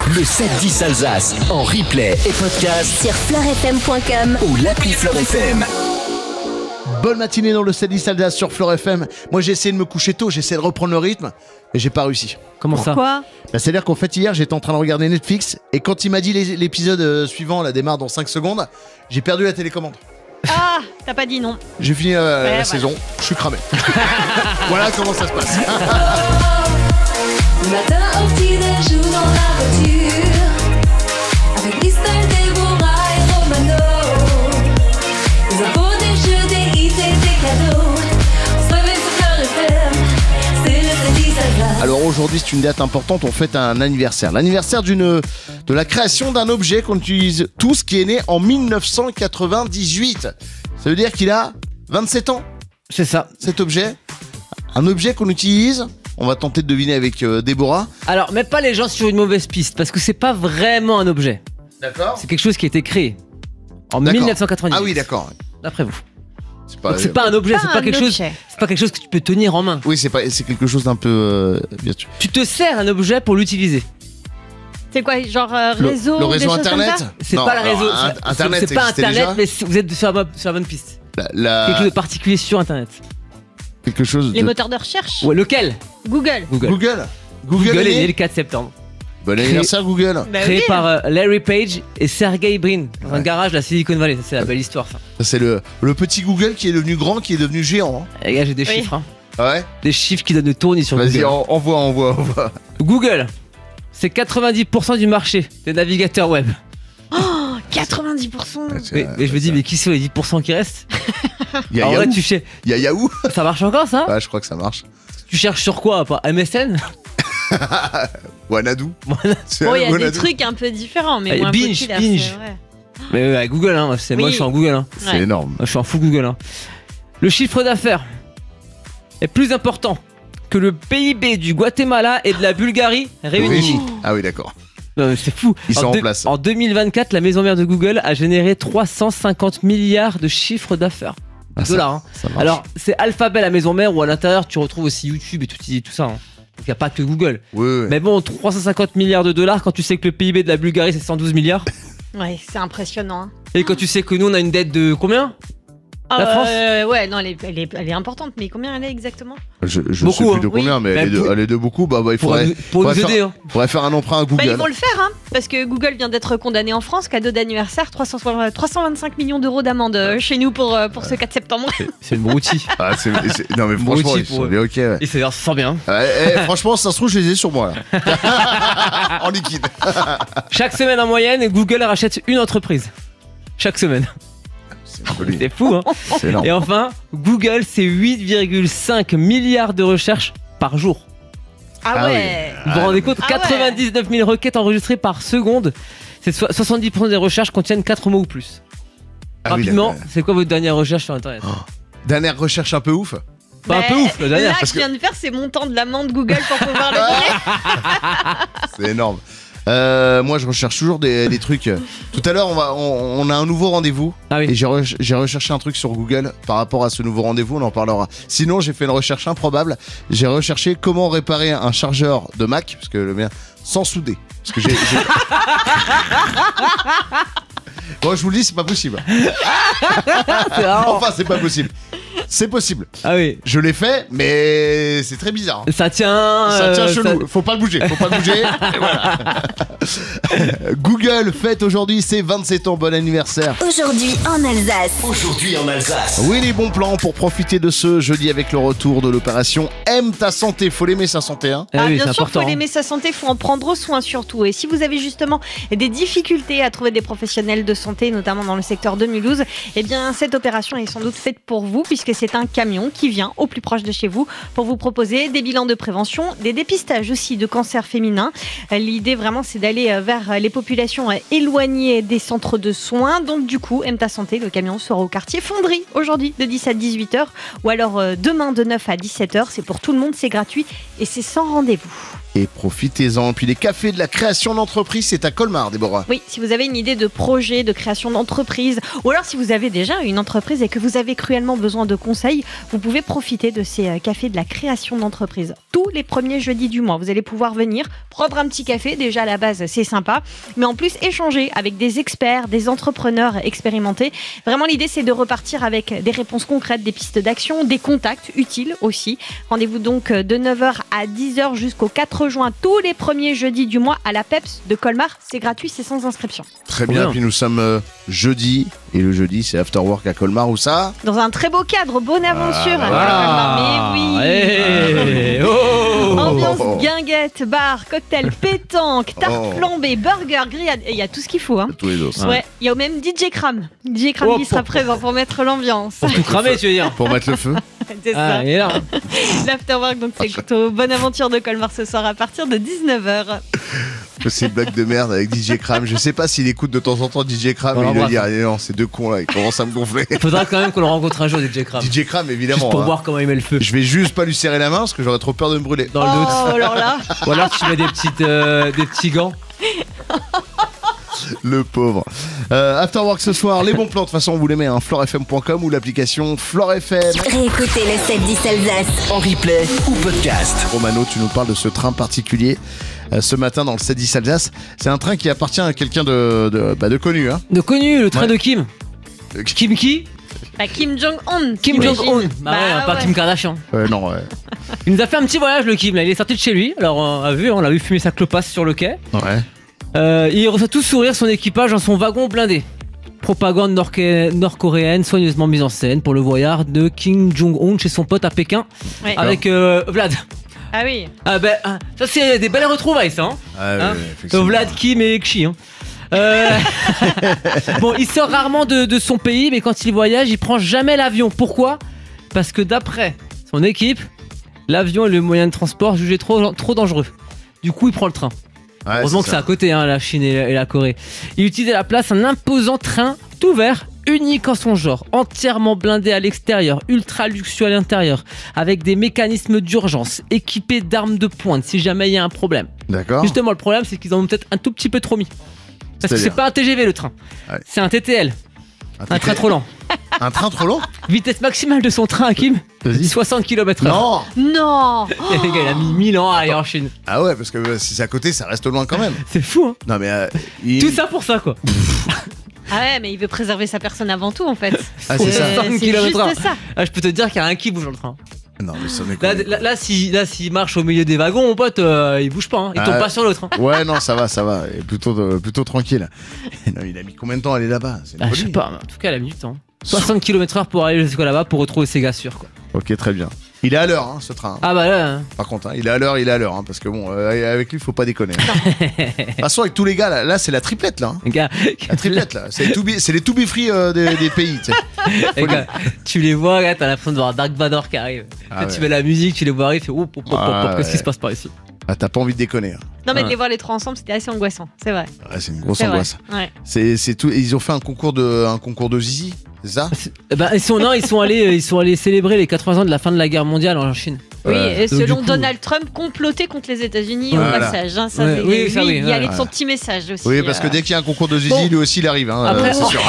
Le 7-10 Alsace en replay et podcast sur fleurfm.com ou l'appli Fleur FM. Bonne matinée dans le 7-10 Alsace sur Fleur FM. Moi j'ai essayé de me coucher tôt, j'ai essayé de reprendre le rythme, mais j'ai pas réussi. Comment ça? Quoi? C'est-à-dire qu'en fait hier j'étais en train de regarder Netflix et quand il m'a dit l'épisode suivant là démarre dans 5 secondes, j'ai perdu la télécommande. Ah, t'as pas dit non. J'ai fini la saison, je suis cramé. Voilà comment ça se passe. Le matin au petit-déj ou dans la voiture, avec Christelle, Déborah et Romano. Des infos, des jeux, des hits et des cadeaux. On se réveille sur Fleur FM, c'est le 7-10 Alsace. Alors aujourd'hui c'est une date importante, on fête un anniversaire. L'anniversaire de la création d'un objet qu'on utilise tous qui est né en 1998. Ça veut dire qu'il a 27 ans. C'est ça. Cet objet, un objet qu'on utilise. On va tenter de deviner avec Déborah. Alors, mets pas les gens sur une mauvaise piste, parce que c'est pas vraiment un objet. D'accord. C'est quelque chose qui a été créé en D'accord. 1998. Ah oui, d'accord. D'après vous. Donc C'est pas un objet, c'est pas un quelque chose. objet. C'est pas quelque chose que tu peux tenir en main. Oui, c'est quelque chose d'un peu bien sûr. Tu te sers un objet pour l'utiliser. C'est quoi, genre réseau? Le réseau des choses internet. comme ça C'est Non, pas le réseau. alors, internet, c'est pas existait internet, déjà. mais vous êtes sur la bonne piste. Quelque chose de particulier sur internet. Quelque chose Les de moteurs de recherche? Ouais, lequel? Google. Google est né né. le 4 septembre. Bon anniversaire Google. Bah Créé oui. par Larry Page et Sergey Brin dans un garage de la Silicon Valley. Ça, c'est la belle histoire, ça. Ça, c'est le petit Google qui est devenu grand, qui est devenu géant. Les gars, j'ai des Oui. chiffres. Hein. Ah ouais. Des chiffres qui donnent le tournis sur Vas-y, Google. envoie. Google, c'est 90% du marché des navigateurs web. 90%. Oui, mais je me dis, mais qui sont les 10% qui restent? Il y a Alors là, Yahoo. tu Il y a Yahoo. ça marche encore, ça? Ouais, je crois que ça marche. Tu cherches sur quoi? Pas MSN? Wanadu. C'est Bon, il y a des Wanadu. trucs un peu différents, mais Ah, moins Binge, populaires, Binge. c'est vrai. Mais ouais, Google, hein. Moi, Oui. je suis en Google. Hein. C'est Ouais. énorme. Moi, je suis en fou Google. Hein. Le chiffre d'affaires est plus important que le PIB du Guatemala et de la Bulgarie réunis. Ah oui, d'accord. Non, mais c'est fou. Ils sont en place. En 2024, la maison mère de Google a généré 350 milliards de chiffre d'affaires. Dollars. Hein. Ça marche. Alors, c'est Alphabet la maison mère où à l'intérieur tu retrouves aussi YouTube et tout ça. Hein. Donc il n'y a pas que Google. oui. Mais bon, 350 milliards de dollars quand tu sais que le PIB de la Bulgarie c'est 112 milliards. Ouais, c'est impressionnant. Hein. Et quand tu sais que nous on a une dette de combien? La France Ouais, non, elle est importante, mais combien elle est exactement? Je Beaucoup, sais plus hein. de combien, Oui. mais Mais elle est de beaucoup. Bah, il Pour faudrait nous aider. faire, Hein. faudrait faire un emprunt à Bah, Google. ils vont le faire, hein, parce que Google vient d'être condamné en France, cadeau d'anniversaire, 325 millions d'euros d'amende chez nous pour ce 4 septembre. C'est une broutilles. Ah, non, mais franchement, Brutti ils pour sont eux. bien ok. Ouais. Et ça se sent bien. Franchement, ça se trouve, je les ai sur moi là. En liquide. Chaque semaine en moyenne, Google rachète une entreprise. Chaque semaine. C'est fou, hein. C'est énorme. Et enfin, Google, c'est 8,5 milliards de recherches par jour. Ah Ah ouais. Vous vous rendez compte? Ah ouais. 99 000 requêtes enregistrées par seconde. C'est 70% des recherches contiennent 4 mots ou plus. Ah oui, Rapidement, d'accord. c'est quoi votre dernière recherche sur Internet? Dernière recherche un peu ouf. Pas un peu ouf, la dernière. Là, parce je viens de faire, c'est montant de l'amende Google pour pouvoir le payer. C'est énorme. Moi, je recherche toujours des trucs. Tout à l'heure, on a un nouveau rendez-vous. Ah oui. Et j'ai recherché un truc sur Google par rapport à ce nouveau rendez-vous. On en parlera. Sinon, j'ai fait une recherche improbable. J'ai recherché comment réparer un chargeur de Mac, parce que le mien, sans souder. Parce que j'ai... Bon, je vous le dis, c'est pas possible. C'est marrant. Enfin, c'est pas possible. C'est possible. Ah oui. Je l'ai fait, mais c'est très bizarre. Ça tient. Ça tient chelou, faut pas le bouger, Et voilà. Google fête aujourd'hui ses 27 ans, bon anniversaire. Aujourd'hui en Alsace. Aujourd'hui en Alsace. Oui, les bons plans pour profiter de ce jeudi avec le retour de l'opération Aime ta santé, faut l'aimer sa santé hein. Ah oui, bien c'est sûr, important. faut aimer sa santé, faut en prendre soin surtout. Et si vous avez justement des difficultés à trouver des professionnels de santé, notamment dans le secteur de Mulhouse, eh bien cette opération est sans doute faite pour vous, puisque c'est un camion qui vient au plus proche de chez vous pour vous proposer des bilans de prévention, des dépistages aussi de cancer féminin. L'idée vraiment, c'est d'aller vers les populations éloignées des centres de soins. Donc du coup, Aime ta santé, le camion sera au quartier Fonderie aujourd'hui de 10 à 18h, ou alors demain de 9 à 17h. C'est pour tout le monde, c'est gratuit et c'est sans rendez-vous. Et profitez-en. Puis les cafés de la création d'entreprise, c'est à Colmar, Déborah. Oui, si vous avez une idée de projet, de création d'entreprise, ou alors si vous avez déjà une entreprise et que vous avez cruellement besoin de conseils, vous pouvez profiter de ces cafés de la création d'entreprise. Tous les premiers jeudis du mois, vous allez pouvoir venir prendre un petit café. Déjà à la base, c'est sympa, mais en plus échanger avec des experts, des entrepreneurs expérimentés. Vraiment, l'idée, c'est de repartir avec des réponses concrètes, des pistes d'action, des contacts utiles aussi. Rendez-vous donc de 9h à 10h jusqu'au 4 juin, tous les premiers jeudis du mois à la PEPS de Colmar. C'est gratuit, c'est sans inscription. Très bien. Bien. Puis nous sommes jeudi. Et le jeudi, c'est After Work à Colmar. Où ça? Dans un très beau cadre, bonne aventure à Voilà. Colmar. Mais oui. Hey. Oh. Ambiance guinguette, bar, cocktail, pétanque, tarte Oh. flambée, burger, grillade. Il y a tout ce qu'il faut. Hein. Tous les dos. Ouais, il y a même DJ Kram. DJ Kram Oh, qui sera présent pour mettre l'ambiance. Pour tout cramer, tu veux dire. Pour mettre le feu. C'est ça. Ah, il est là. L'afterwork, donc c'est plutôt bonne aventure de Colmar ce soir à partir de 19h. Ces blagues de merde avec DJ Kram. Je sais pas s'il écoute de temps en temps DJ Kram. On Mais il doit l'embrasse. dire, allez, non, ces deux cons là, ils commencent à me gonfler. Faudra quand même qu'on le rencontre un jour, DJ Kram. DJ Kram, évidemment. Juste pour hein. voir comment il met le feu. Je vais juste pas lui serrer la main parce que j'aurais trop peur de me brûler. Dans le doute. Oh, alors là. Ou alors tu mets des petits gants. Le pauvre. After Work ce soir, les bons plans, de toute façon, vous les mettez, hein, florefm.com ou l'application FloreFM. Réécoutez le 7-10 Alsace. En replay ou podcast. Romano, tu nous parles de ce train particulier ce matin dans le 7-10 Alsace. C'est un train qui appartient à quelqu'un de connu. Hein. De connu, le train Ouais. de Kim. Kim qui Bah, Kim Jong-un. Kim t'imagines. Jong-un. Bah ouais, pas ouais. Kim Kardashian. Non, ouais. Il nous a fait un petit voyage, le Kim. Là, il est sorti de chez lui. Alors, on l'a vu fumer sa clopasse sur le quai. Ouais. Il reçoit tout sourire son équipage dans son wagon blindé. Propagande nord-coréenne soigneusement mise en scène pour le voyage de Kim Jong-un chez son pote à Pékin Ouais. avec Vlad. Ah oui. Ah ben, ça c'est des belles retrouvailles ça. Hein. Ah, Hein effectivement. Vlad, Kim et Xi. Hein. Bon, il sort rarement de son pays, mais quand il voyage, il prend jamais l'avion. Pourquoi ? Parce que d'après son équipe, l'avion est le moyen de transport jugé trop dangereux. Du coup, il prend le train. Ouais, Heureusement que c'est à côté, hein, la Chine et la Corée. Il utilise à la place un imposant train tout vert, unique en son genre, entièrement blindé à l'extérieur, ultra luxueux à l'intérieur, avec des mécanismes d'urgence, équipé d'armes de pointe si jamais il y a un problème. D'accord. Justement, le problème, c'est qu'ils en ont peut-être un tout petit peu trop mis. Parce que C'est-à-dire c'est pas un TGV le train, Ouais. c'est un TTL, un train trop lent. Un train trop long? Vitesse maximale de son train, Hakim, Vas-y. 60 km/h. Non. Non. Le gars, il a mis 1000 ans à aller en Chine. Ah ouais, parce que si c'est à côté, ça reste loin quand même. C'est fou, hein. Non mais Tout ça pour ça, quoi. Ah ouais, mais il veut préserver sa personne avant tout en fait. Ah, c'est ça. 60 C'est km/h. juste ça. Ah, je peux te dire qu'il y a un qui bouge dans le train. Non mais ça n'est Là, s'il marche au milieu des wagons, mon pote, il bouge pas, hein. Il tombe pas sur l'autre. Hein. Ouais, non, ça va. Et plutôt tranquille. Non, il a mis combien de temps à aller là-bas? C'est une Ah, je sais folie. pas, mais en tout cas, il a mis du temps. 60 km/h pour aller jusqu'à là-bas pour retrouver ses gars sûrs, quoi. Ok, très bien. Il est à l'heure, hein, ce train. Ah bah là, hein. Par contre, hein, il est à l'heure, hein, parce que bon, avec lui, faut pas déconner. De toute façon, avec tous les gars, là c'est la triplette, là. Hein. les gars, La triplette, là. C'est les to be free des pays, tu sais. les gars, tu les vois, là, t'as l'impression de voir Dark Vador qui arrive. Ah Quand ouais. tu mets la musique, tu les vois arriver, tu fais oh, qu'est-ce qui se passe par ici? Ah, t'as pas envie de déconner. Hein. Non mais de Ouais. les voir les trois ensemble, c'était assez angoissant, c'est vrai. Ouais, c'est une grosse C'est vrai. angoisse. Ouais. C'est tout. Et ils ont fait un concours de zizi, c'est ça? Eh ben, ils sont allés célébrer les 80 ans de la fin de la guerre mondiale en Chine. Oui, Ouais. et Donc, selon du coup- Donald Trump, comploté contre les États-Unis Voilà. au passage. Hein, ça, Ouais, c'est- oui, lui, ça, oui, il y allait ouais. de son petit message aussi. Oui, parce que dès qu'il y a un concours de zizi, Bon. lui aussi, il arrive. Hein, Après, c'est sûr.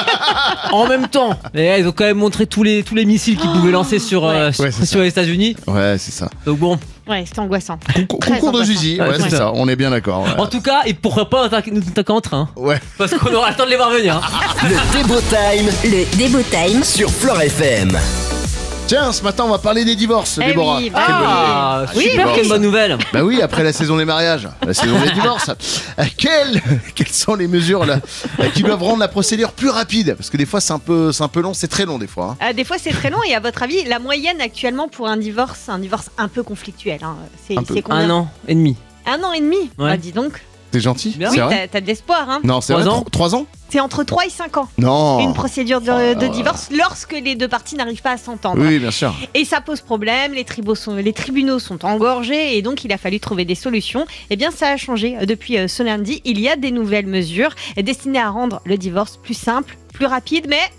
en même temps, les gars, ils ont quand même montré tous les missiles qu'ils pouvaient lancer sur Ouais, c'est sur les États-Unis. Ouais, c'est ça. Donc bon, Ouais, c'était angoissant. Concours Très de angoissant. zizi, ouais, Ouais, c'est c'est ça. ça. On est bien d'accord. Ouais. en tout cas, et pourquoi pas nous attaquer en train, Ouais. parce qu'on aura le temps de les voir venir. Hein. Le Débo Time Le Débo Time sur Flore FM. Tiens, ce matin, on va parler des divorces, Eh Déborah. oui, bah Quelle bonne idée. Ah, Oui, super, bon. quelle bonne nouvelle. Bah oui, après la saison des mariages, la saison des divorces. Quelles sont les mesures là qui doivent rendre la procédure plus rapide? Parce que des fois, c'est un peu long, c'est très long des fois. Hein. Des fois c'est très long et à votre avis, la moyenne actuellement pour un divorce un peu conflictuel, hein, Un peu. c'est combien? 1 an et demi. 1 an et demi. Ouais. Ah, dis donc. T'es gentil? Bien. C'est Oui, vrai? t'as de l'espoir. Hein. Non, c'est 3 vrai. ans 3 ans? C'est entre 3 et 5 ans. Non. Une procédure de divorce lorsque les deux parties n'arrivent pas à s'entendre. Oui, bien sûr. Et ça pose problème, les tribunaux sont engorgés et donc il a fallu trouver des solutions. Eh bien ça a changé depuis ce lundi. Il y a des nouvelles mesures destinées à rendre le divorce plus simple, plus rapide, mais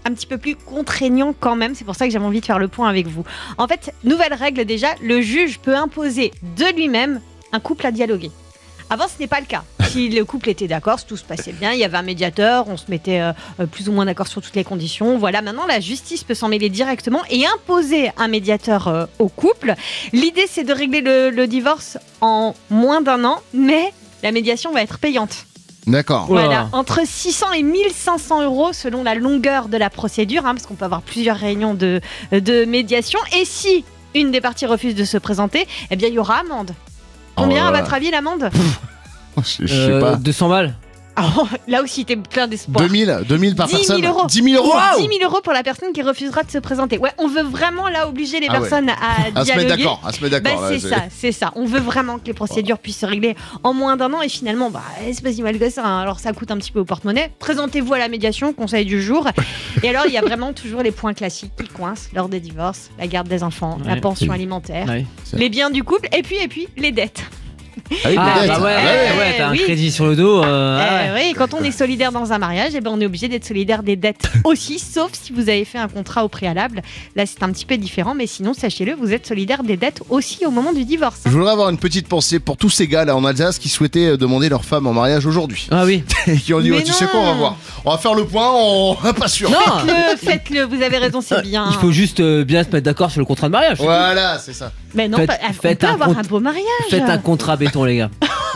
un petit peu plus contraignant quand même. C'est pour ça que j'avais envie de faire le point avec vous. En fait, nouvelle règle déjà, le juge peut imposer de lui-même un couple à dialoguer. Avant, ce n'est pas le cas. Si le couple était d'accord, si tout se passait bien, il y avait un médiateur, on se mettait plus ou moins d'accord sur toutes les conditions. Voilà, maintenant, la justice peut s'en mêler directement et imposer un médiateur au couple. L'idée, c'est de régler le divorce en moins d'1 an, mais la médiation va être payante. D'accord. Oula. Voilà, entre 600 et 1500 euros selon la longueur de la procédure, parce qu'on peut avoir plusieurs réunions de médiation. Et si une des parties refuse de se présenter, eh bien, il y aura amende. Combien, Oh là à là. votre avis, l'amende? Je sais pas. 200 balles. Oh, là aussi, t'es plein d'espoir. 2000 par 10 000 personne. euros. 10 000 euros. 10 000 euros pour la personne qui refusera de se présenter. Ouais, on veut vraiment là obliger les Ah ouais. personnes à À se mettre dialoguer. d'accord. À se mettre d'accord. Bah, là, c'est ça. On veut vraiment que les procédures puissent se régler en moins d'1 an et finalement, c'est pas si mal que ça. Hein. Alors ça coûte un petit peu au porte-monnaie. Présentez-vous à la médiation, conseil du jour. Et alors, il y a vraiment toujours les points classiques qui coincent lors des divorces, la garde des enfants, la Ouais. pension alimentaire, Ouais. les biens du couple et puis les dettes. Ah oui, Ah peut-être. bah ouais, Ouais, ouais, t'as oui. un crédit sur le dos. Ouais. Oui, quand on est solidaire dans un mariage, on est obligé d'être solidaire des dettes aussi, sauf si vous avez fait un contrat au préalable. Là, c'est un petit peu différent, mais sinon, sachez-le, vous êtes solidaire des dettes aussi au moment du divorce. Je voudrais avoir une petite pensée pour tous ces gars là en Alsace qui souhaitaient demander leur femme en mariage aujourd'hui. Ah oui. Et qui ont dit, Mais tu sais non. quoi, on va voir. On va faire le point, on pas sûr. Non. Faites-le, vous avez raison, c'est bien. Il faut juste bien se mettre d'accord sur le contrat de mariage. Voilà, c'est ça. Mais non, Faites- on faites peut un avoir compte- un beau mariage. Faites un contrat béton, les gars.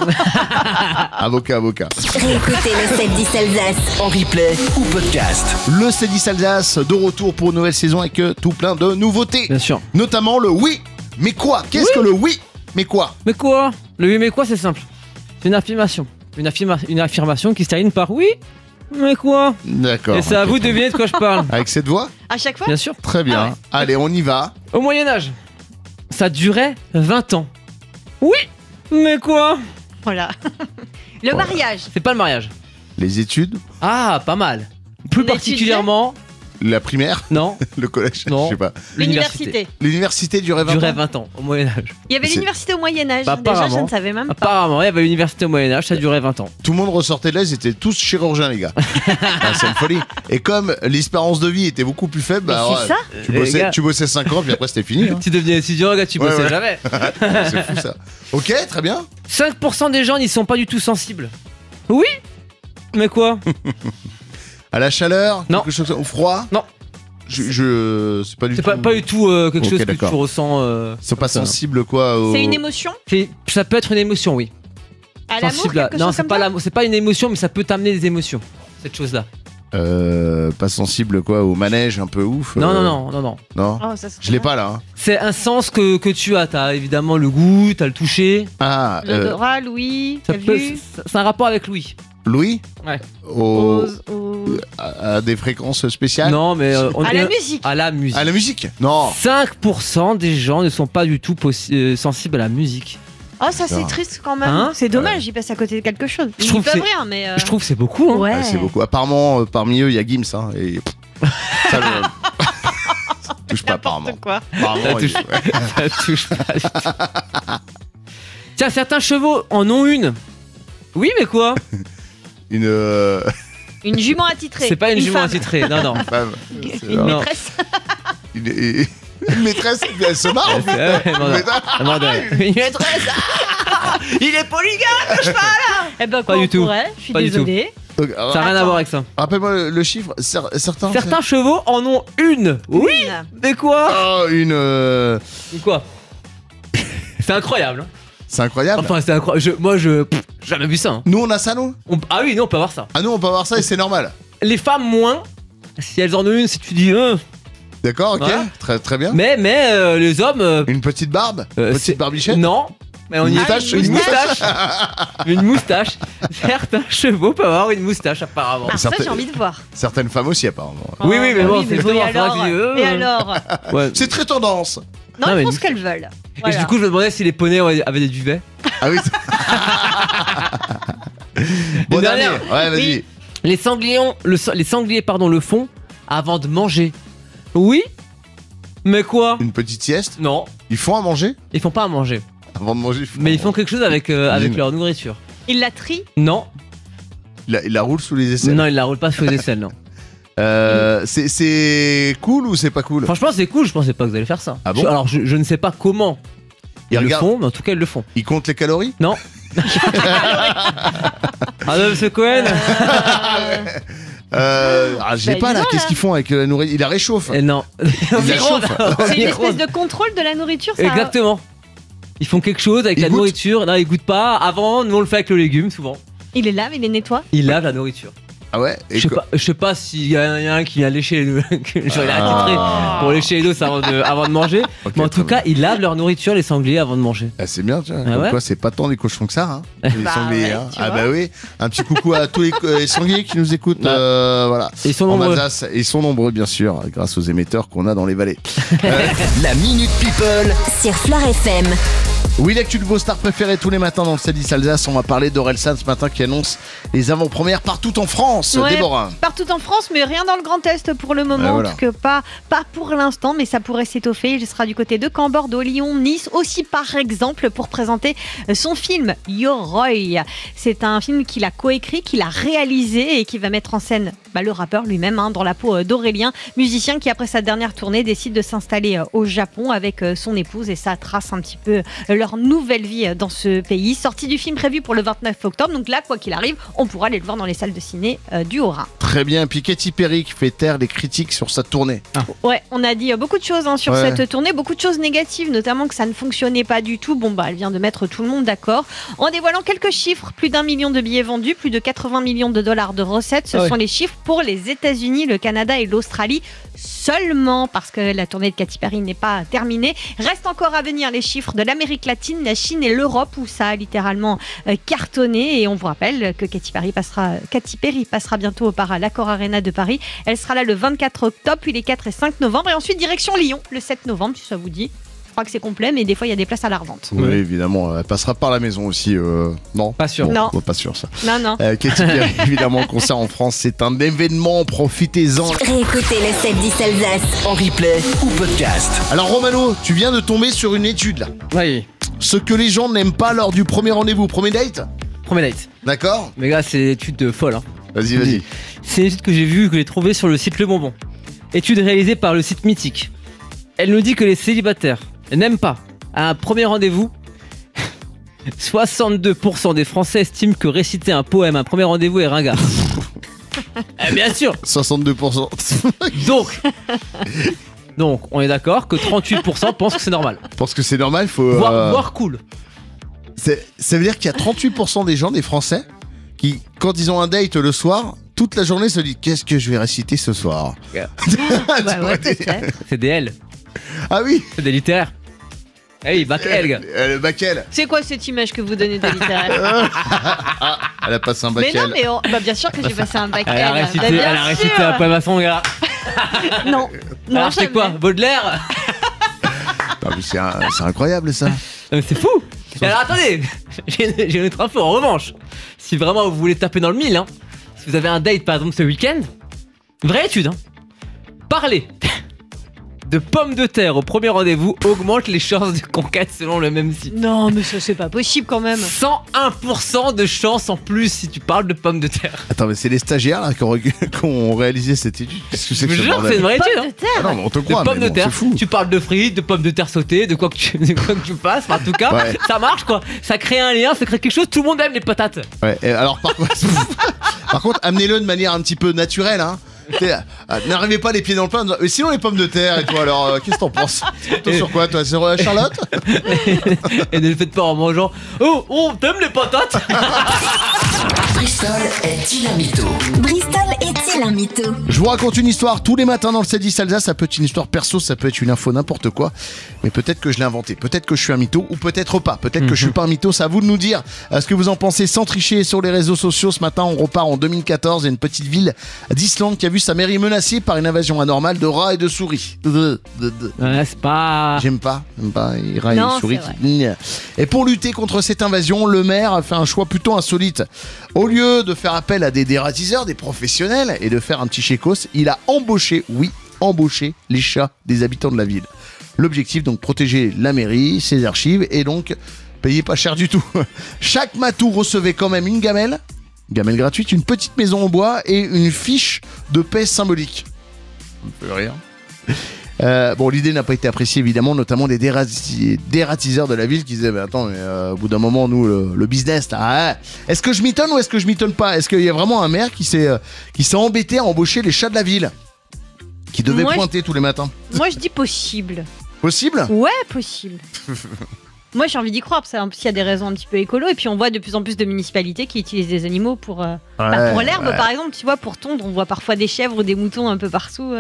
Avocat. Réécoutez le 7-10 Alsace. En replay ou podcast. Le C10 Alsace de retour pour une nouvelle saison avec tout plein de nouveautés. Bien sûr. Notamment le oui. Mais quoi? Qu'est-ce que le oui? Mais quoi? Mais quoi? Le oui, mais quoi, c'est simple. C'est une affirmation. Une affirmation qui se termine par oui, mais quoi? D'accord. Et c'est à vous de deviner de quoi je parle. Avec cette voix? À chaque fois. Bien sûr. Très bien. Ah ouais. Allez, on y va. Au Moyen-Âge, ça durait 20 ans. Oui, mais quoi? Voilà. Le mariage. C'est pas le mariage. Les études, Ah, pas mal. Plus On particulièrement, la primaire, non, le collège, Non. je sais pas. L'université. L'université durait 20 durait ans. 20 ans au Moyen-Âge. Il y avait C'est- l'université au Moyen-Âge. Bah, Déjà, je apparemment. ne savais même pas. Apparemment, il y avait l'université au Moyen-Âge, ça durait 20 ans. Tout le monde ressortait de là, ils étaient tous chirurgiens, les gars. Ah, c'est une folie. Et comme l'espérance de vie était beaucoup plus faible, Mais bah, c'est ça. Les gars. tu bossais 5 ans, puis après c'était fini. hein. Tu devenais étudiant, gars, tu Ouais, bossais ouais. jamais. C'est fou ça. Ok, très bien. 5% des gens n'y sont pas du tout sensibles. Oui, mais quoi? À la chaleur, Non. quelque chose au froid. Non. C'est pas du C'est tout. pas du tout quelque Ok, chose que d'accord. tu ressens. Ils sont pas comme ça. sensibles quoi. C'est une émotion. Ça peut être une émotion, oui. À l'amour, Sensible à- quelque Non, chose c'est comme pas ça. l'amour, c'est pas une émotion, mais ça peut t'amener des émotions. Cette chose-là. Pas sensible quoi au manège un peu ouf. Non, non. Non. Oh, ça, c'est Je l'ai bien. pas là. hein. C'est un sens que tu as. T'as évidemment le goût, t'as le toucher. Ah, L'odorat, Louis, Ça t'as peut- vu. C'est un rapport avec Louis. Louis. Ouais. À des fréquences spéciales. Non, mais À la musique. À la musique. À la musique. Non. 5% des gens ne sont pas du tout sensibles à la musique. Oh, ça c'est Putain. triste quand même. Hein C'est dommage, ils passent à côté de quelque chose. Je Ils trouve peuvent que rien, mais. Je trouve que c'est beaucoup. Hein. Ouais. Ouais, c'est beaucoup. Apparemment, parmi eux, il y a Gims. Hein, et... ça, ça touche pas apparemment. N'importe quoi. Apparemment, Ça touche Ça touche pas du tout. Tiens, certains chevaux en ont une. Oui, mais quoi? une Une jument attitrée. C'est pas une jument femme. attitrée. Non, non. femme. Une Non. maîtresse. Une maîtresse, elle se marre en fait. Ouais, non, non. Mais- Non, non, une maîtresse. Il est polygame. Eh ben, Pas quoi, du on tout. pourrait. Je suis Pas du désolée. Donc, Ça n'a rien à voir avec ça. rappelle-moi le chiffre. Certains. Certains chevaux en ont une. Oui. Une. Mais quoi? Oh, une. Mais quoi? C'est incroyable. hein. C'est incroyable. Enfin, c'est incroyable. Moi, j'ai jamais vu ça. hein. Nous, on a ça, nous. Ah oui, non, on peut avoir ça. Ah, nous, on peut avoir ça et c'est normal. Les femmes moins. Si elles en ont une, si tu dis D'accord, ok. Voilà. Très, très bien. mais les hommes. Une petite barbe. c'est- Petite barbichette. Non. Mais on y Une est. moustache, Une une moustache. Une moustache. Certains chevaux peuvent avoir une moustache, apparemment. Ah, ça, Certaines- j'ai envie de voir. Certaines femmes aussi, apparemment. Oui, oui, mais bah bon, c'est bon, justement, et alors, faudra que je- et alors Ouais. C'est très tendance. Non, Non, mais ils font une- ce qu'elles veulent. Et Voilà. du coup, je me demandais si les poneys avaient des duvets. Ah oui. Bonne année. dernière. Ouais, vas-y. Oui. Les sangliers, le font avant de manger. Oui. Mais quoi? Une petite sieste. Non. Ils font à manger Ils font pas à manger. avant de manger. Mais ils font quelque chose avec Cuisine. leur nourriture. Ils la trient. Non. Il la roule sous les aisselles. Non, ils la roulent pas sous les aisselles, non. C'est cool ou c'est pas cool? Franchement, c'est cool, je pensais pas que vous allez faire ça. Ah bon? Alors, je ne sais pas comment ils le Regarde. font, mais en tout cas, ils le font. Il compte les calories? Non. Ah non, monsieur Cohen. J'ai Bah, pas là, dis-moi, qu'est-ce là. qu'ils font avec la nourriture? Il la réchauffe. Non. la Micro-ondes. chauffe. C'est une Micro-ondes. espèce de contrôle de la nourriture, ça. Exactement. Ils font quelque chose avec Ils la goûtent nourriture. Non, ils goûtent pas. Avant, nous on le fait avec le légume souvent. Il les lave, il les nettoie. Ils lavent la nourriture. Ah ouais? Et Je sais pas s'il y a un qui vient lécher les genre il a attitré pour lécher les dos avant de manger. Ok, Mais en très tout cas, ils lavent leur nourriture, les sangliers, avant de manger. Ah, c'est bien, tu vois. Ah Comme ouais quoi, c'est pas tant des cochons que ça, hein. Les Bah sangliers, ouais, hein. tu Ah vois. bah oui. Un petit coucou à tous les sangliers qui nous écoutent. Ouais. Voilà. Et ils sont En nombreux. Alsace, ils sont nombreux, bien sûr, grâce aux émetteurs qu'on a dans les vallées. La Minute People. Sur Flair FM. Oui, l'actu de vos stars préférées tous les matins dans le 7-10 Alsace. On va parler d'Orelsan ce matin qui annonce les avant-premières partout en France. Ouais, Déborah. Partout en France, mais rien dans le Grand Est pour le moment. Voilà. En tout cas, pas pour l'instant, mais ça pourrait s'étoffer. Il sera du côté de Caen, Bordeaux, Lyon, Nice, aussi par exemple pour présenter son film Yoroi. C'est un film qu'il a coécrit, qu'il a réalisé et qui va mettre en scène le rappeur lui-même dans la peau d'Aurélien, musicien qui après sa dernière tournée décide de s'installer au Japon avec son épouse et ça trace un petit peu leur nouvelle vie dans ce pays. Sortie du film prévue pour le 29 octobre, donc là, quoi qu'il arrive, on pourra aller le voir dans les salles de ciné du Haut-Rhin. Très bien. Puis Katy Perry qui fait taire les critiques sur sa tournée. Ouais, on a dit beaucoup de choses sur Ouais. cette tournée, beaucoup de choses négatives, notamment que ça ne fonctionnait pas du tout. Bon, elle vient de mettre tout le monde d'accord. En dévoilant quelques chiffres, plus d'1 million de billets vendus, plus de 80 millions de dollars de recettes. Ce Ah ouais. sont les chiffres pour les États-Unis, le Canada et l'Australie seulement, parce que la tournée de Katy Perry n'est pas terminée. Reste encore à venir les chiffres de l'Amérique latine, la Chine et l'Europe, où ça a littéralement cartonné. Et on vous rappelle que Katy Perry passera bientôt par l'Accor Arena de Paris. Elle sera là le 24 octobre, puis les 4 et 5 novembre. Et ensuite, direction Lyon, le 7 novembre, si ça vous dit. Je crois que c'est complet, mais des fois, il y a des places à la revente. Oui, évidemment. Elle passera par la maison aussi. Non. Pas sûr. Bon, Non. Pas sûr, ça. Non. Katy Perry, évidemment, concert en France, c'est un événement. Profitez-en. Réécoutez le 7-10 Alsace. En replay ou podcast. Alors, Romano, tu viens de tomber sur une étude, là. Oui. Ce que les gens n'aiment pas lors du premier rendez-vous, premier date. Premier date. D'accord? Mais gars, c'est une étude folle. Hein. Vas-y. C'est une étude que j'ai trouvée sur le site Le Bonbon. Étude réalisée par le site Mythique. Elle nous dit que les célibataires n'aiment pas, à un premier rendez-vous, 62% des Français estiment que réciter un poème à un premier rendez-vous est ringard. Bien sûr. 62%. Donc, on est d'accord que 38% pensent que c'est normal. Parce que c'est normal, faut. Voire cool. Ça veut dire qu'il y a 38% des gens, des Français, qui, quand ils ont un date le soir, toute la journée se disent qu'est-ce que je vais réciter ce soir. Bah ouais, peut-être. C'est des L. Ah oui. C'est des littéraires. Eh oui, bac L, gars. Le bac L. C'est quoi cette image que vous donnez de littéraire? Elle a passé un bac Mais non, L. mais bien sûr que j'ai passé un bac Elle a L. récité, Bah, bien elle a récité sûr. un poème à son gars. Non. Alors, c'est jamais. quoi Baudelaire? Non, mais c'est incroyable ça. Mais c'est fou. Et alors attendez, j'ai une autre info. En revanche, si vraiment vous voulez taper dans le mille, si vous avez un date par exemple ce week-end, vraie étude, parler de pommes de terre au premier rendez-vous augmente les chances de conquête selon le même site. Non, mais ça c'est pas possible quand même. 101% de chance en plus si tu parles de pommes de terre. Attends, mais c'est les stagiaires là qui ont réalisé cette étude. Qu'est-ce que c'est Je que vous ce jure, bordel? c'est une vraie étude. Pommes de terre. Ah non, mais on te De croit. pommes mais de bon, terre, c'est fou. tu parles de frites, de pommes de terre sautées, de quoi que tu fasses, en tout cas, Ouais. ça marche quoi. Ça crée un lien, ça crée quelque chose, tout le monde aime les patates. Ouais, et alors par contre, amenez-le de manière un petit peu naturelle, hein. N'arrivez pas les pieds dans le plat. Mais sinon les pommes de terre et toi alors qu'est-ce que t'en penses? Toi sur quoi toi? Sur Charlotte? Et ne le faites pas en mangeant. Oh, t'aimes les patates? Bristol est dynamito. Bristol est-il un mytho? Je vous raconte une histoire tous les matins dans le 7-10 Alsace. Ça peut être une histoire perso, ça peut être une info, n'importe quoi. Mais peut-être que je l'ai inventé, peut-être que je suis un mytho ou peut-être pas. Peut-être que je suis pas un mytho, c'est à vous de nous dire ce que vous en pensez sans tricher sur les réseaux sociaux. Ce matin, on repart en 2014. Il y a une petite ville d'Islande qui a vu sa mairie menacée par une invasion anormale de rats et de souris. Ouais, c'est pas. J'aime pas les rats et Non, les souris. c'est Et pour lutter contre cette invasion, le maire a fait un choix plutôt insolite. Au lieu de faire appel à des dératiseurs, des professionnels, et de faire un petit chécos, il a embauché les chats des habitants de la ville. L'objectif, donc, protéger la mairie, ses archives, et donc payer pas cher du tout. Chaque matou recevait quand même une gamelle gamelle gratuite, une petite maison en bois et une fiche de paix symbolique. Ça me fait rire. Bon, l'idée n'a pas été appréciée évidemment, notamment des dératiseurs de la ville qui disaient attends, au bout d'un moment, nous, le business, là, est-ce que je mitonne ou est-ce que je mitonne pas? Est-ce qu'il y a vraiment un maire qui s'est embêté à embaucher les chats de la ville qui devaient pointer tous les matins? Moi, je dis possible. Possible? Ouais, possible. Moi, j'ai envie d'y croire, parce qu'il y a des raisons un petit peu écolo, et puis on voit de plus en plus de municipalités qui utilisent des animaux pour l'herbe, par exemple, tu vois, pour tondre, on voit parfois des chèvres ou des moutons un peu partout.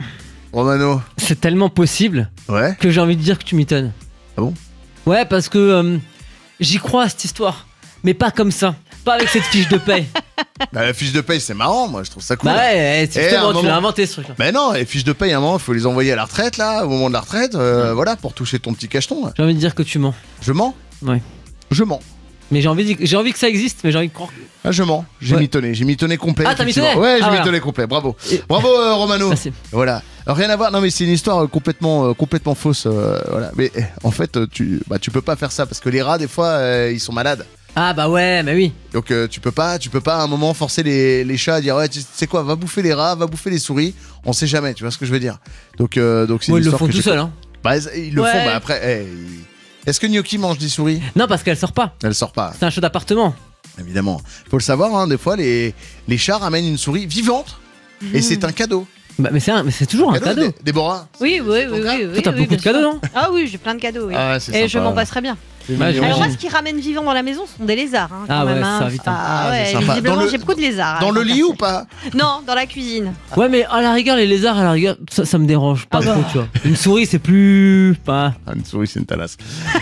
Romano. C'est tellement possible que j'ai envie de dire que tu m'étonnes. Ah bon? Ouais, parce que j'y crois à cette histoire, mais pas comme ça. Pas avec cette fiche de paye. Bah, la fiche de paye, c'est marrant, moi, je trouve ça cool. Bah ouais, justement, tu l'as inventé ce truc-là. Mais non, les fiches de paye, à un moment, il faut les envoyer à la retraite, là, au moment de la retraite, voilà, pour toucher ton petit cacheton. J'ai envie de dire que tu mens. Je mens? Ouais. Je mens. Mais j'ai envie que ça existe, mais j'ai envie de croire. Ah, je mens. J'ai mitonné complet. Ah, t'as mitonné? Ouais, j'ai voilà. mitonné complet. Bravo. Bravo, Romano. Merci. Voilà. Alors, rien à voir. Non, mais c'est une histoire complètement fausse. Voilà. Mais en fait, tu peux pas faire ça parce que les rats, des fois, ils sont malades. Ah bah ouais, mais oui. Donc tu peux pas à un moment forcer les chats à dire ouais, tu sais quoi, va bouffer les rats, va bouffer les souris. On sait jamais. Tu vois ce que je veux dire? Donc c'est Moi, une ils le histoire font que tout j'ai- seuls, hein. Bah, ils le font. Bah après, est-ce que Gnocchi mange des souris? Non, parce qu'elle sort pas. Elle sort pas. C'est un chat d'appartement. Évidemment. Faut le savoir, hein, des fois, les chats ramènent une souris vivante et c'est un cadeau. Bah, mais c'est toujours un cadeau. Déborah? Oui. ton cas Toi, t'as beaucoup de cadeaux, non? Ah oui, j'ai plein de cadeaux, oui. Ah, c'est Et je sympa. m'en passerai bien. C'est Ouais, mignon. Alors moi, j'imagine. ce qui ramène vivant dans la maison, ce sont des lézards. Hein, quand Ah ouais, même, hein. ça, vite, hein. Ah, ouais, c'est sympa. visiblement, Dans le- j'ai beaucoup de lézards. Dans hein, le quand lit ça ou fait. pas? Non, dans la cuisine. Ouais, mais à la rigueur, les lézards, à la rigueur, ça me dérange pas trop, tu vois. Une souris, c'est plus. Pas. Ah, une souris, c'est une talasse.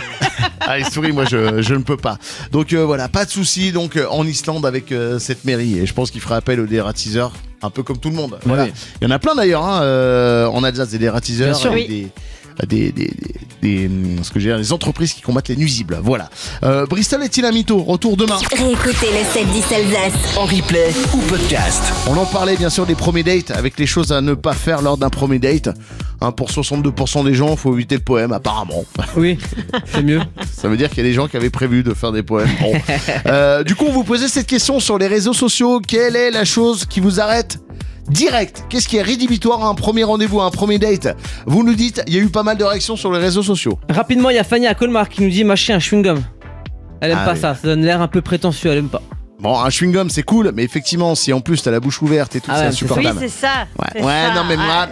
Ah, les souris, moi, je ne peux pas. Donc voilà, pas de souci. Donc en Islande avec cette mairie, et je pense qu'il fera appel aux dératiseurs, un peu comme tout le monde. Voilà. Ouais. Il y en a plein d'ailleurs. Hein, en Alsace, des dératiseurs, Bien sûr, avec des entreprises qui combattent les nuisibles. Voilà. Bristol est-il un mytho? Retour demain. Réécoutez le 7-10 Alsace. En replay ou podcast. On en parlait bien sûr des premiers dates, avec les choses à ne pas faire lors d'un premier date. Hein, pour 62% des gens, il faut éviter le poème, apparemment. Oui, c'est mieux. Ça veut dire qu'il y a des gens qui avaient prévu de faire des poèmes. Bon. Du coup, on vous posait cette question sur les réseaux sociaux. Quelle est la chose qui vous arrête direct? Qu'est-ce qui est rédhibitoire à un premier rendez-vous, à un premier date? Vous nous dites, il y a eu pas mal de réactions sur les réseaux sociaux. Rapidement, il y a Fanny à Colmar qui nous dit mâcher un chewing-gum. Elle aime Ah pas oui. ça donne l'air un peu prétentieux, elle aime pas. Bon, un chewing-gum, c'est cool, mais effectivement, si en plus t'as la bouche ouverte et tout, Ah c'est ouais, Oui, insupportable. c'est ça. Ouais, c'est ouais, ça. non, mais moi.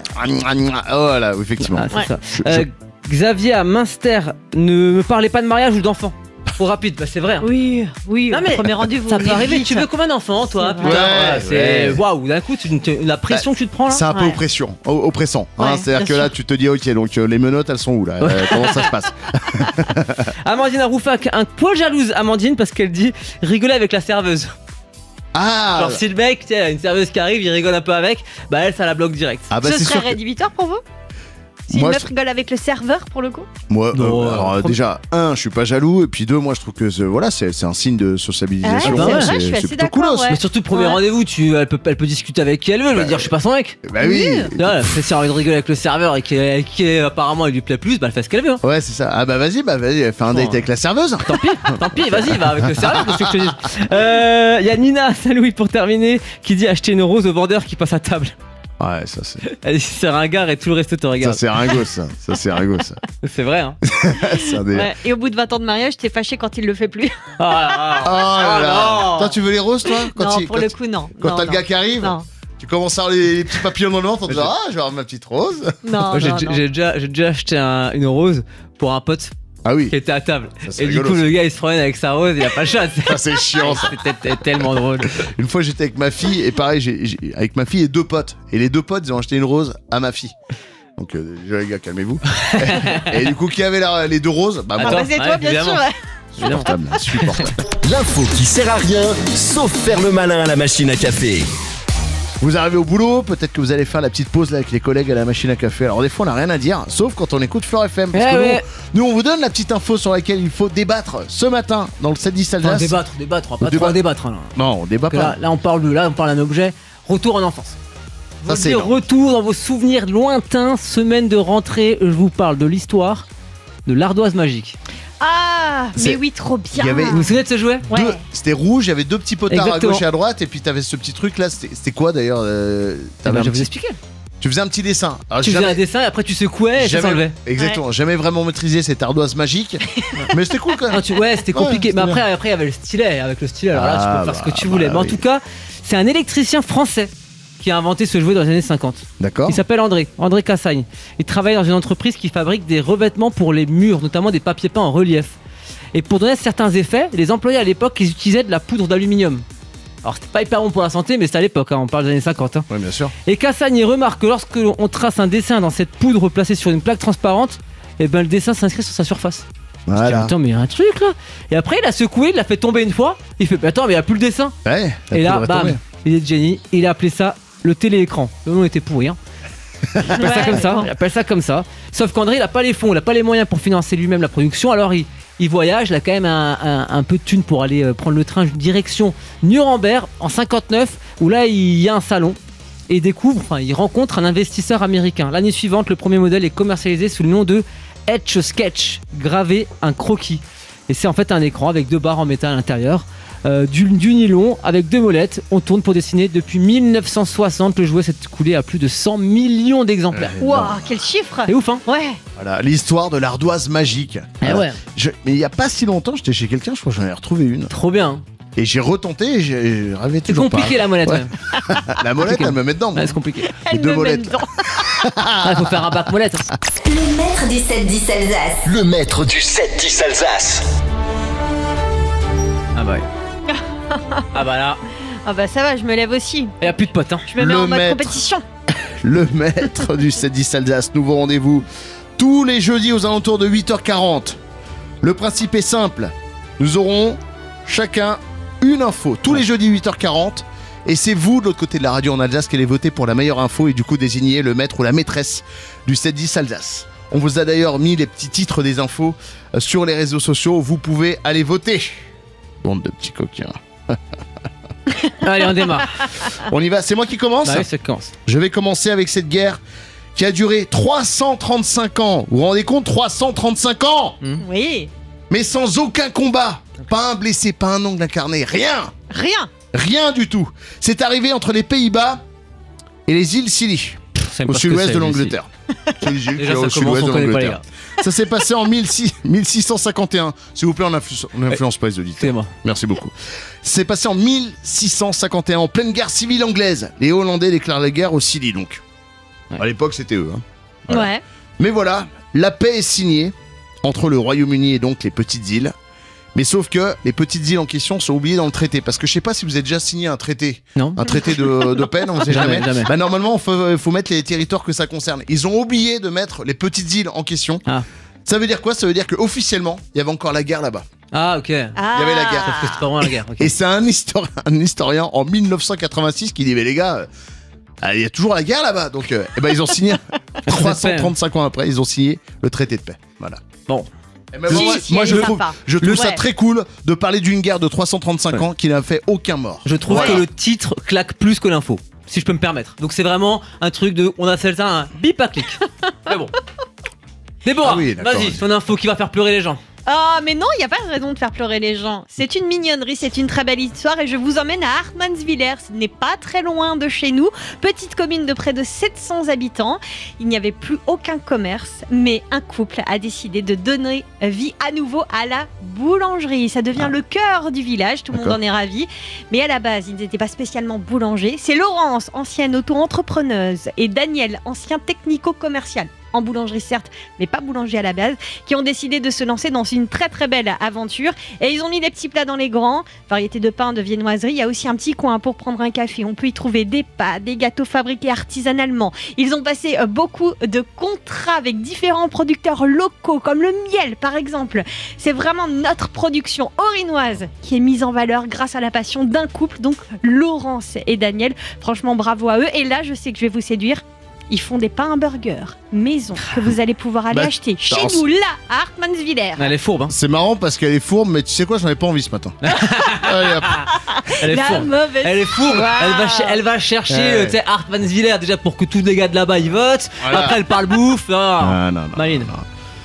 Oh là, effectivement. Ah, c'est Ouais. ça. Je- Xavier à Münster, ne me parlez pas de mariage ou d'enfant. Trop rapide, bah c'est vrai. hein. Oui, Non, mais premier rendez-vous. Ça peut mais arriver, vite. tu veux combien d'enfants toi C'est putain, vrai. voilà, Ouais, c'est ouais. waouh, d'un coup la pression que tu te prends là. C'est un peu Ouais. oppressant. Hein, Ouais, c'est-à-dire bien que là, sûr. tu te dis, ok, donc les menottes, elles sont où là? Comment ça se passe? Amandine Aroufac, un poil jalouse Amandine parce qu'elle dit rigoler avec la serveuse. Ah, Genre si le mec, tu sais, une serveuse qui arrive, il rigole un peu avec, bah elle ça la bloque direct. ah bah Ce c'est serait sûr. Que... rédhibitoire pour vous? Si une Moi, meuf rigole avec le serveur, pour le coup? Moi, Non, alors, premier- déjà, un, je suis pas jaloux, et puis deux, moi, je trouve que voilà, c'est un signe de sociabilisation. Ah ouais, c'est vrai, je suis c'est assez plutôt d'accord, coolos. ouais. Mais surtout premier Ouais. rendez-vous, elle peut discuter avec qui elle veut, elle va dire je suis pas son mec. Bah oui. Là, si elle a envie de rigoler avec le serveur et qui apparemment il lui plaît plus, bah elle fait ce qu'elle veut. hein. Ouais, c'est ça. Ah bah vas-y, fais un date Oh. avec la serveuse. Tant pis, vas-y, va avec le serveur, qu'est-ce que je te dis. Y a Nina, Saint-Louis pour terminer, qui dit acheter une rose au vendeur qui passe à table. Ouais, ça c'est Elle dit c'est ringard et tout le reste te ça regarde. c'est ringo ça. Ça c'est ringo ça. C'est vrai, hein. C'est un délire. Ouais. Et au bout de 20 ans de mariage, t'es fâché quand il le fait plus? Oh là là. non. Toi tu veux les roses toi? Non, pour le coup, non. Quand Non, t'as le non. gars qui arrive, Non, tu commences à avoir les petits papillons dans le ventre en disant ah je vais avoir ma petite rose. non, Moi, non, non. j'ai déjà acheté une rose pour un pote Ah oui. qui était à table. Ça, c'est Et rigolo, du coup, ça. le gars il se promène avec sa rose, il a pas le choix. Ça c'est chiant ça. C'était tellement drôle. Une fois j'étais avec ma fille et pareil avec ma fille et deux potes et les deux potes ils ont acheté une rose à ma fille. Donc déjà les gars calmez-vous. Et du coup qui avait les deux roses? Bah Ah moi. bah Attends, c'est ouais, toi, bien sûr. évidemment. Ouais. Insupportable. L'info qui sert à rien, sauf faire le malin à la machine à café. Vous arrivez au boulot, peut-être que vous allez faire la petite pause là avec les collègues à la machine à café. Alors des fois on n'a rien à dire, sauf quand on écoute Fleur FM. Parce Eh que ouais. nous on vous donne la petite info sur laquelle il faut débattre ce matin dans le 7-10 Enfin, Alsace. débattre, on va pas Débat- trop débattre. Hein, là. Non, on débat Parce que pas. là, on parle d'un objet. Retour en enfance. Ça, Vous c'est dites énorme. retour dans vos souvenirs lointains, semaine de rentrée. Je vous parle de l'histoire de l'ardoise magique. Ah, C'est- mais oui, trop bien. il y avait- Vous vous souvenez de ce jouet? Ouais. C'était rouge, il y avait 2 petits potards Exactement. à gauche et à droite, et puis t'avais ce petit truc là, c'était quoi d'ailleurs Eh t'avais ben, un je vais vous petit- expliquer. Tu faisais un petit dessin. Alors, Tu faisais un dessin et après tu secouais et ça s'enlevait. Exactement, jamais vraiment maîtrisé cette ardoise magique, mais c'était cool quand même. Non, ouais, c'était compliqué. Ouais, mais c'était après, il y avait le stylet. Avec le stylet, alors là, tu peux faire ce que tu bah, voulais. Mais en oui. tout cas, c'est un électricien français qui a inventé ce jouet dans les années 50. D'accord. Il s'appelle André Cassagne. Il travaille dans une entreprise qui fabrique des revêtements pour les murs, notamment des papiers peints en relief. Et pour donner certains effets, les employés à l'époque, ils utilisaient de la poudre d'aluminium. Alors c'était pas hyper bon pour la santé, mais c'était à l'époque, on parle des années 50. Oui, bien sûr. Et Cassagne remarque que lorsque l'on trace un dessin dans cette poudre placée sur une plaque transparente, et ben le dessin s'inscrit sur sa surface. Je dis, Voilà. attends, mais il y a un truc là. Et après, il a secoué, il l'a fait tomber une fois. Il fait, mais attends, mais il n'y a plus le dessin. Ouais. Et là, poudre est bam, tombée. il est de génie. Il a appelé ça le téléécran. Le nom était pourri. Hein. Il appelle ça comme ça. Il appelle ça comme ça. Sauf qu'André, il a pas les fonds, il a pas les moyens pour financer lui-même la production. Alors il voyage, il a quand même un peu de thunes pour aller prendre le train direction Nuremberg en 59, où là il y a un salon. Et il rencontre un investisseur américain. L'année suivante, le premier modèle est commercialisé sous le nom de Etch Sketch, gravé un croquis. Et c'est en fait un écran avec 2 barres en métal à l'intérieur. Du nylon avec 2 molettes. On tourne pour dessiner. Depuis 1960, le jouet s'est écoulé à plus de 100 millions d'exemplaires. Waouh, quel chiffre. C'est ouf, hein? Ouais. Voilà, l'histoire de l'ardoise magique. Eh ouais, Mais il y a pas si longtemps, j'étais chez quelqu'un, je crois que j'en ai retrouvé une. trop bien. Hein. Et j'ai retenté et j'ai rêvé C'est toujours compliqué pas. la molette, Ouais. ouais. La molette, elle me met dedans. Ouais, c'est compliqué. Elle deux me met molettes. dedans. Il faut faire un bac molette. Hein. Le maître du 7-10 Alsace. Le maître du 7-10 Alsace. Ah bah ouais. Ah bah là, Ah bah ça va, je me lève aussi. il y a plus de potes. Hein. Je me mets Le en mode maître. compétition. Le maître du 7-10 Alsace. Nouveau rendez-vous tous les jeudis aux alentours de 8h40. Le principe est simple. Nous aurons chacun une info tous les jeudis 8h40. Et c'est vous, de l'autre côté de la radio en Alsace, qui allez voter pour la meilleure info et du coup désigner le maître ou la maîtresse du 7-10 Alsace. On vous a d'ailleurs mis les petits titres des infos sur les réseaux sociaux. Vous pouvez aller voter. Bande de petits coquins. Allez, on démarre. On y va, c'est moi qui commence. Bah oui, ça commence. Je vais commencer avec cette guerre qui a duré 335 ans. Vous vous rendez compte, 335 ans, Oui. mais sans aucun combat. Pas un blessé, pas un ongle incarné, rien. Rien. Rien du tout. C'est arrivé entre les Pays-Bas et les îles Scilly, au sud-ouest de l'Angleterre. C'est les îles Déjà, qui ça au commence, sud-ouest on de connaît pas les l'Angleterre. Ça s'est passé en 1651. S'il vous plaît, on n'influence pas les auditeurs. C'est moi. Merci beaucoup. C'est passé en 1651, en pleine guerre civile anglaise. Les Hollandais déclarent la guerre au Scilly, donc. Ouais. À l'époque, c'était eux. Hein. Voilà. Ouais. Mais voilà, la paix est signée entre le Royaume-Uni et donc les petites îles. Mais sauf que les petites îles en question sont oubliées dans le traité. Parce que je sais pas si vous avez déjà signé un traité. Non. Un traité de paix, on ne sait Jamais, jamais. jamais. Bah, normalement, il faut mettre les territoires que ça concerne. Ils ont oublié de mettre les petites îles en question. Ah. Ça veut dire quoi? Ça veut dire qu'officiellement, il y avait encore la guerre là-bas. Ah, ok. Ah. Il y avait la guerre. Sauf que c'est pas vraiment la guerre. ok. Et c'est un historien en 1986 qui dit mais les gars, il y a toujours la guerre là-bas. Donc eh ben, ils ont signé 335 ans après, ils ont signé le traité de paix. Voilà. Bon. Et ben, Si, moi, si, moi, elle je est trouve, sympa. je trouve ça Ouais. très cool de parler d'une guerre de 335 ans qui n'a fait aucun mort. Je trouve Voilà. que le titre claque plus que l'info, si je peux me permettre. Donc c'est vraiment un truc de. On appelle ça un bip à clic. Mais bon. Déborah, Ah oui, d'accord. vas-y, ton info qui va faire pleurer les gens. Ah, mais non, il n'y a pas de raison de faire pleurer les gens. C'est une mignonnerie, c'est une très belle histoire et je vous emmène à Hartmannswiller. Ce n'est pas très loin de chez nous. Petite commune de près de 700 habitants. Il n'y avait plus aucun commerce, mais un couple a décidé de donner vie à nouveau à la boulangerie. Ça devient le cœur du village, tout le monde D'accord. en est ravi. Mais à la base, ils n'étaient pas spécialement boulangers. C'est Laurence, ancienne auto-entrepreneuse, et Daniel, ancien technico-commercial. En boulangerie certes, mais pas boulanger à la base, qui ont décidé de se lancer dans une très très belle aventure. Et ils ont mis des petits plats dans les grands, variétés de pain, de viennoiserie. Il y a aussi un petit coin pour prendre un café. On peut y trouver des pâtes, des gâteaux fabriqués artisanalement. Ils ont passé beaucoup de contrats avec différents producteurs locaux, comme le miel par exemple. C'est vraiment notre production orinoise qui est mise en valeur grâce à la passion d'un couple, donc Laurence et Daniel. Franchement, bravo à eux. Et là, je sais que je vais vous séduire. Ils font des pains hamburgers maison que vous allez pouvoir aller Bah, acheter chez alors, nous, là, à Hartmannswiller. Elle est fourbe, hein. C'est marrant parce qu'elle est fourbe, mais tu sais quoi, j'en ai pas envie ce matin. Allez, hop. Elle est La fourbe. mauvaise Elle est fourbe. foi. Elle va chercher, Ouais. tu sais, Hartmannswiller déjà pour que tous les gars de là-bas ils votent. Voilà. Après, elle parle bouffe. Ah. Ah, non, non, Marine. non.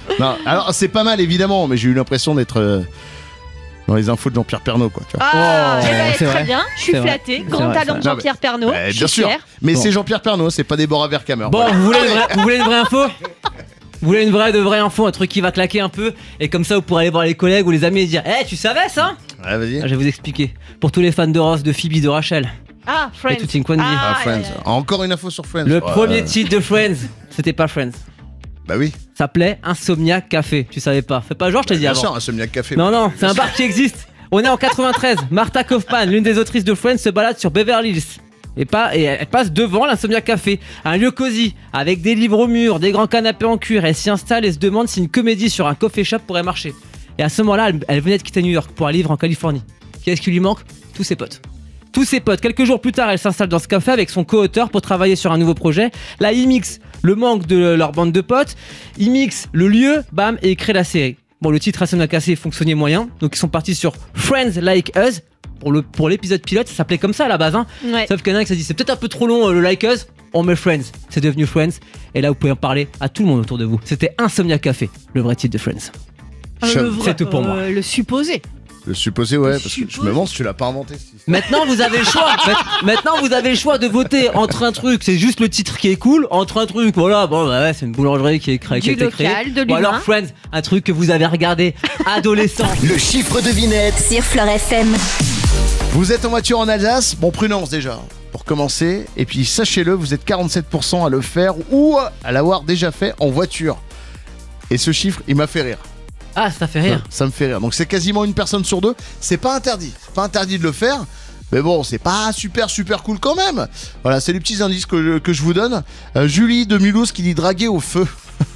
Non, alors c'est pas mal évidemment, mais j'ai eu l'impression d'être dans les infos de Jean-Pierre Pernaut, quoi. Tu vois. Ah, Oh, eh ben, c'est très vrai. bien. Je suis C'est vrai. flattée. C'est Grand vrai, talent de c'est vrai. Jean-Pierre Pernaut. Bah, Je bien suis sûr, fière. mais Bon. c'est Jean-Pierre Pernaut, c'est pas Déborah Verkamer. Bon, Voilà. vous voulez une vraie info? Vous voulez une vraie info, un truc qui va claquer un peu, et comme ça vous pourrez aller voir les collègues ou les amis et dire tu savais ça? Ouais, vas-y. Je vais vous expliquer. Pour tous les fans de Ross, de Phoebe, de Rachel, Ah, Friends. et tout Inquandi. Ah, Friends. aïe, aïe. Encore une info sur Friends. Le Ouais. premier titre de Friends, c'était pas Friends. Bah oui. Ça s'appelait Insomnia Café. Tu savais pas? Fais pas genre, je t'ai dit Bien avant. sûr, Insomniac Café. Non, c'est un bar qui existe. On est en 93. Martha Kaufman, l'une des autrices de Friends, se balade sur Beverly Hills. Et elle passe devant l'Insomnia Café, un lieu cosy, avec des livres au mur, des grands canapés en cuir. Elle s'y installe et se demande si une comédie sur un coffee shop pourrait marcher. Et à ce moment-là, elle venait de quitter New York pour aller vivre en Californie. Qu'est-ce qui lui manque? Tous ses potes. Tous ses potes. Quelques jours plus tard, elle s'installe dans ce café avec son co-auteur pour travailler sur un nouveau projet. Là, ils mixent le manque de leur bande de potes, ils mixent le lieu, bam, et ils créent la série. Bon, le titre Insomnia Café fonctionnait moyen, donc ils sont partis sur Friends Like Us. Pour l'épisode pilote, ça s'appelait comme ça à la base. Hein. Ouais. Sauf qu'il y en a un qui s'est dit c'est peut-être un peu trop long le Like Us, on met Friends. C'est devenu Friends, et là vous pouvez en parler à tout le monde autour de vous. C'était Insomnia Café, le vrai titre de Friends. Le vrai- C'est tout pour moi. Le supposé. Le supposé, ouais, Le parce que je supposé. me demande si tu l'as pas inventé. Maintenant vous avez le choix. Maintenant vous avez le choix de voter entre un truc, c'est juste le titre qui est cool, entre un truc, voilà, bon bah ouais, c'est une boulangerie qui a été Du créée. local, de Ou alors l'humain. Friends, un truc que vous avez regardé adolescent. Le chiffre devinette. Sur Fleur FM. Vous êtes en voiture en Alsace, bon prudence déjà, pour commencer. Et puis sachez-le, vous êtes 47% à le faire ou à l'avoir déjà fait en voiture. Et ce chiffre, il m'a fait rire. Ah, ça fait rire. Ça me fait rire. Donc c'est quasiment une personne sur deux. C'est pas interdit. C'est pas interdit de le faire. Mais bon, c'est pas super cool quand même. Voilà, c'est les petits indices que je vous donne. Julie de Mulhouse qui dit draguer au feu.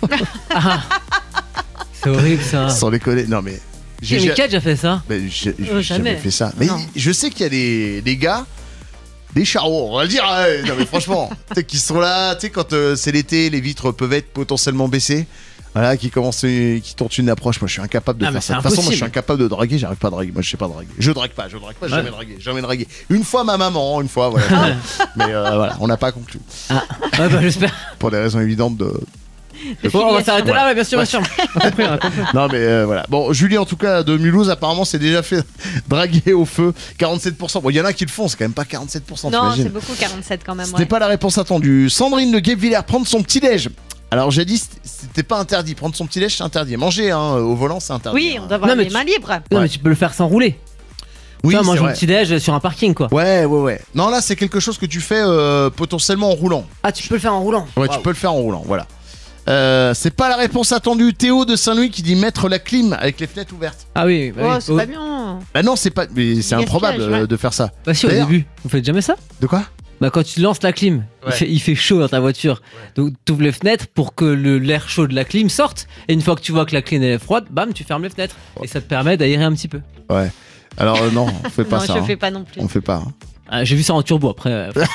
C'est horrible ça. Sans déconner. Non mais... Mais qui a déjà fait ça? Mais j'ai jamais. jamais fait ça. Mais Non. je sais qu'il y a des gars, des charros, on va le dire. Ouais, non mais franchement, tu sais qui sont là, tu sais quand c'est l'été, les vitres peuvent être potentiellement baissées. Voilà, qui tentent une approche. Moi, je suis incapable de Ah, mais faire ça. De c'est toute façon, moi, je impossible. suis incapable de draguer. J'arrive pas à draguer. Moi, je sais pas draguer. Je drague pas, jamais dragué. Une fois ma maman, une fois, voilà. Mais voilà, on n'a pas conclu Ouais, bah j'espère. pour des raisons évidentes de. Bon, on va s'arrêter là, Ouais. ouais, bien sûr, bien sûr. On a compris, on a compris. Non mais voilà. Bon, Julie en tout cas de Mulhouse apparemment c'est déjà fait draguer au feu. 47%. Bon, il y en a qui le font, c'est quand même pas 47%. Non, t'imagines. c'est beaucoup 47 quand même. Ce Ouais. n'est pas la réponse attendue. Sandrine de Guebwiller, prendre son petit-déj. Alors j'ai dit c'était pas interdit. Prendre son petit-déj c'est interdit. Manger au volant c'est interdit. Oui, on doit avoir Non, mais les mains libres. Non, Ouais. mais tu peux le faire sans rouler. Oui, Tu vois, c'est manger un vrai. petit déj sur un parking, quoi. Ouais. Non là c'est quelque chose que tu fais potentiellement en roulant. Ah, tu peux le faire en roulant. Ouais, Waouh. tu peux le faire en roulant, voilà. C'est pas la réponse attendue. Théo de Saint-Louis qui dit mettre la clim avec les fenêtres ouvertes. Ah oui, bah Oh, oui. c'est pas bien. Bah non, c'est pas. Mais c'est Gaspillage, improbable ouais. de faire ça. Bah si, au D'ailleurs- début. Vous faites jamais ça? De quoi? Bah quand tu lances la clim, Ouais. il fait chaud dans ta voiture. Donc tu ouvres les fenêtres pour que l'air chaud de la clim sorte. Et une fois que tu vois que la clim elle est froide, bam, tu fermes les fenêtres. Et ça te permet d'aérer un petit peu. Ouais. Alors non, on fait pas Non, ça. je hein. fais pas non plus. On fait pas. hein. Ah, j'ai vu ça en turbo après.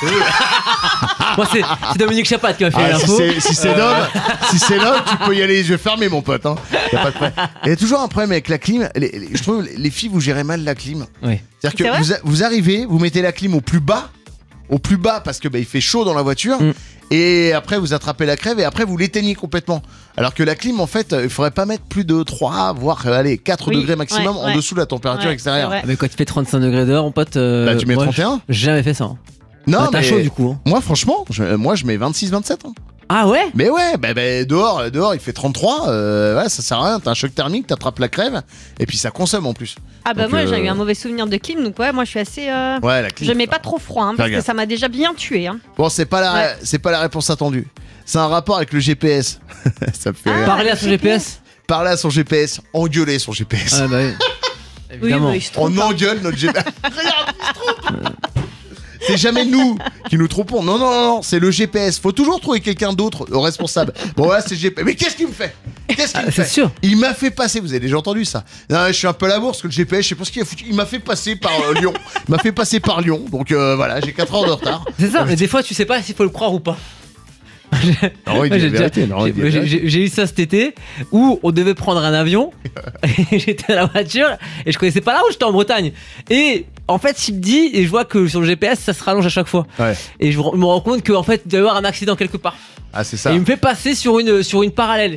Moi, c'est Dominique Chapat qui m'a fait Ah, l'info. si c'est l'homme, tu peux y aller les yeux fermés, mon pote. Hein. Y a pas de problème. Il y a toujours un problème avec la clim. Je trouve les filles, vous gérez mal la clim. Oui. C'est-à-dire C'est que vrai vous arrivez, vous mettez la clim au plus bas parce que il fait chaud dans la voiture. Mm. Et après, vous attrapez la crève et après, vous l'éteignez complètement. Alors que la clim, en fait, il faudrait pas mettre plus de 3, voire 4 Oui, degrés maximum ouais, en ouais. dessous de la température Ouais, extérieure. c'est vrai. Ah, mais quand tu fais 35 degrés dehors, mon pote. Bah, tu mets moi, 31. j'ai jamais fait ça. Hein. Non, Bah, t'as mais chaud du coup. Hein. moi, franchement, moi, je mets 26-27. Hein. Ah ouais? Mais ouais, dehors, il fait 33. Ouais, ça sert à rien. T'as un choc thermique, t'attrapes la crève. Et puis, ça consomme en plus. Ah bah Donc, moi j'ai eu un mauvais souvenir de clim, donc ouais, moi je suis assez... Ouais, la clim. Je mets pas trop froid, hein, parce que gaffe. ça m'a déjà bien tué. Hein. Bon, c'est pas la réponse attendue. C'est un rapport avec le GPS. Ça me fait rire. Parler à son GPS? Parler à son GPS, engueuler son GPS. Ah bah oui. Oui, Évidemment. bah, il se trompe On pas. engueule notre GPS. Regarde, il se trompe. C'est jamais nous qui nous trompons. Non, c'est le GPS. Faut toujours trouver quelqu'un d'autre au responsable. Bon, voilà, c'est le GPS. Mais qu'est-ce qu'il me fait? Qu'est-ce qu'il me c'est fait? sûr. Il m'a fait passer. Vous avez déjà entendu ça? Non, je suis un peu à la bourse que le GPS, je sais pas ce qu'il a foutu. Il m'a fait passer par Lyon. Il m'a fait passer par Lyon. Donc voilà, j'ai 4 heures de retard. C'est ça, mais des fois tu sais pas s'il faut le croire ou pas. Non, il dit Moi, la j'ai vérité, déjà- non, il dit la j'ai- vérité. j'ai eu ça cet été où on devait prendre un avion et j'étais dans la voiture et je connaissais pas là où j'étais en Bretagne et en fait il me dit et je vois que sur le GPS ça se rallonge à chaque fois Ouais. et je me rends compte qu'en fait il doit y avoir un accident quelque part Ah, c'est ça. et il me fait passer sur une parallèle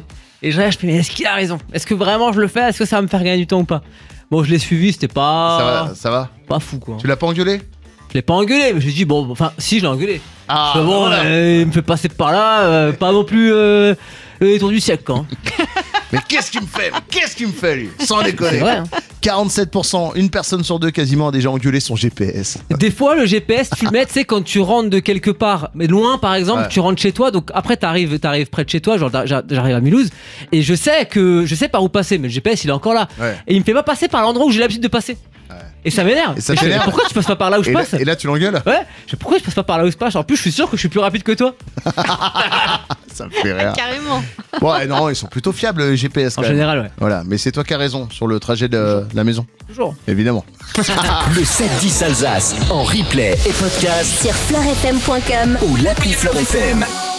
Et je réagis, mais est-ce qu'il a raison? Est-ce que vraiment je le fais? Est-ce que ça va me faire gagner du temps ou pas? Bon, je l'ai suivi, c'était pas. Ça va. Pas fou quoi. Tu l'as pas engueulé? Je l'ai pas engueulé, mais je lui ai dit, bon, enfin, si, je l'ai engueulé. Ah, Mais bon, voilà. il me fait passer par là, pas non plus le tour du siècle quoi. Mais qu'est-ce qu'il me fait lui? Sans déconner. C'est vrai, hein. 47%, une personne sur deux quasiment a déjà engueulé son GPS. Des fois, le GPS, tu le mets, tu sais, quand tu rentres de quelque part, mais loin par exemple, Ouais. tu rentres chez toi, donc après t'arrives près de chez toi, genre j'arrive à Mulhouse, et je sais par où passer, mais le GPS il est encore là. Ouais. Et il me fait pas passer par l'endroit où j'ai l'habitude de passer. Ouais. Et ça m'énerve. Et ça je fais, t'énerve. mais pourquoi tu passes pas par là où je passe? Et là tu l'engueules? Ouais, je fais, pourquoi je passe pas par là où je passe? En plus, je suis sûr que je suis plus rapide que toi. Ça me fait rire. Carrément. Ouais, non, ils sont plutôt fiables les GPS quand En même. général, ouais. Voilà, mais c'est toi qui as raison sur le trajet de la maison, Toujours. évidemment. Le 7-10 Alsace en replay et podcast Sur fleurfm.com. ou l'appli Fleur FM.